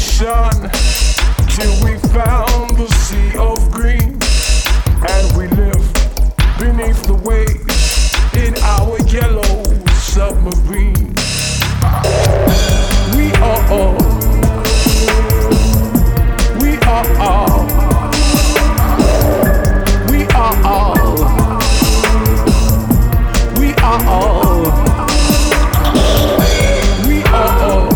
ocean till we found the sea of green, and we live beneath the waves in our yellow submarine. We are all, we are all, we are all, we are all, we are all.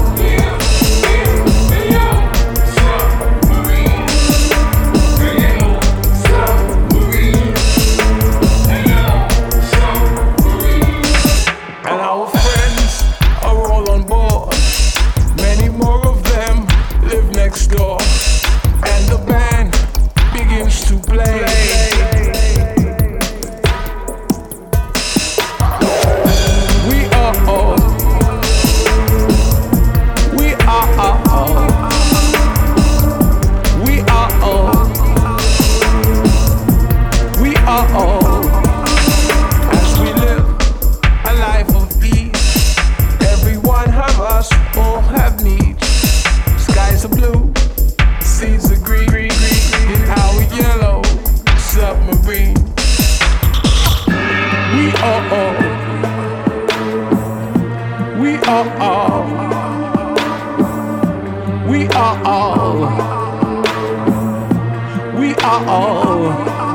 And our friends are all on board. Many more of them live next door. And the band begins to play. We are all, we are all, we are all, we are all. As we live a life of ease, every one of us all have needs. Skies are blue, seas are green, in our yellow submarine. We are all, we are all, we are all, we are all.